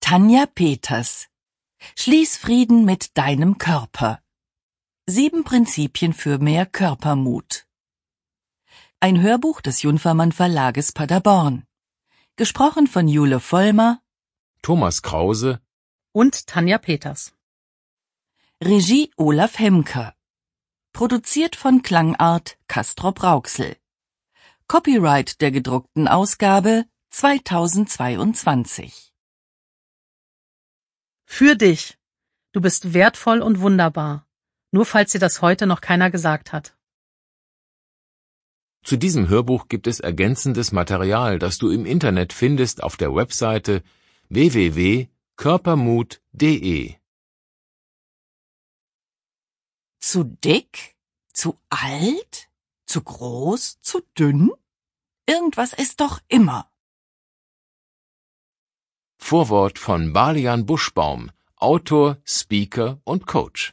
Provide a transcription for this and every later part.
Tanja Peters. Schließ Frieden mit deinem Körper. 7 Prinzipien für mehr Körpermut. Ein Hörbuch des Junfermann Verlages Paderborn. Gesprochen von Jule Vollmer, Thomas Krause und Tanja Peters. Regie Olaf Hemker. Produziert von Klangart Castrop Rauxel. Copyright der gedruckten Ausgabe 2022. Für dich. Du bist wertvoll und wunderbar. Nur falls dir das heute noch keiner gesagt hat. Zu diesem Hörbuch gibt es ergänzendes Material, das du im Internet findest auf der Webseite www.körpermut.de. Zu dick? Zu alt? Zu groß? Zu dünn? Irgendwas ist doch immer. Vorwort von Balian Buschbaum, Autor, Speaker und Coach.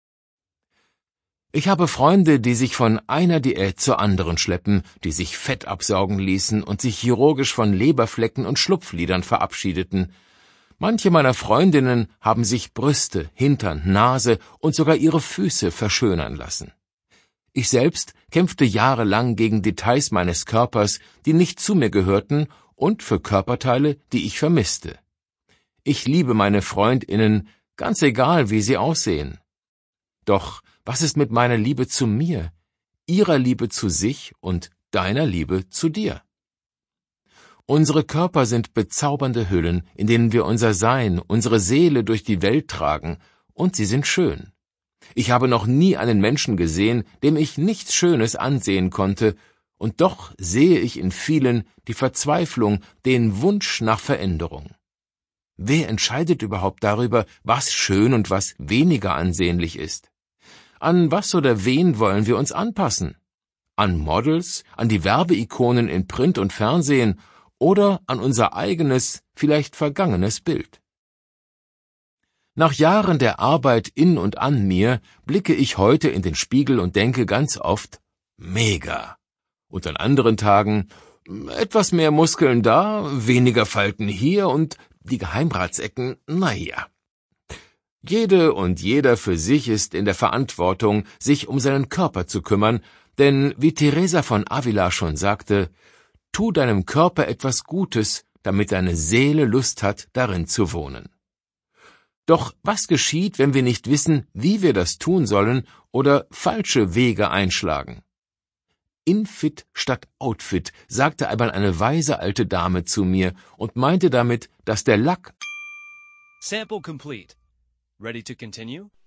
Ich habe Freunde, die sich von einer Diät zur anderen schleppen, die sich Fett absaugen ließen und sich chirurgisch von Leberflecken und Schlupflidern verabschiedeten. Manche meiner Freundinnen haben sich Brüste, Hintern, Nase und sogar ihre Füße verschönern lassen. Ich selbst kämpfte jahrelang gegen Details meines Körpers, die nicht zu mir gehörten, und für Körperteile, die ich vermisste. Ich liebe meine FreundInnen, ganz egal, wie sie aussehen. Doch was ist mit meiner Liebe zu mir, ihrer Liebe zu sich und deiner Liebe zu dir? Unsere Körper sind bezaubernde Hüllen, in denen wir unser Sein, unsere Seele durch die Welt tragen, und sie sind schön. Ich habe noch nie einen Menschen gesehen, dem ich nichts Schönes ansehen konnte, und doch sehe ich in vielen die Verzweiflung, den Wunsch nach Veränderung. Wer entscheidet überhaupt darüber, was schön und was weniger ansehnlich ist? An was oder wen wollen wir uns anpassen? An Models, an die Werbeikonen in Print und Fernsehen oder an unser eigenes, vielleicht vergangenes Bild? Nach Jahren der Arbeit in und an mir blicke ich heute in den Spiegel und denke ganz oft, mega. Und an anderen Tagen, etwas mehr Muskeln da, weniger Falten hier und die Geheimratsecken, naja. Jede und jeder für sich ist in der Verantwortung, sich um seinen Körper zu kümmern, denn wie Teresa von Avila schon sagte, tu deinem Körper etwas Gutes, damit deine Seele Lust hat, darin zu wohnen. Doch was geschieht, wenn wir nicht wissen, wie wir das tun sollen oder falsche Wege einschlagen? Infit statt Outfit, sagte einmal eine weise alte Dame zu mir und meinte damit, dass der Lack Sample complete. Ready to continue?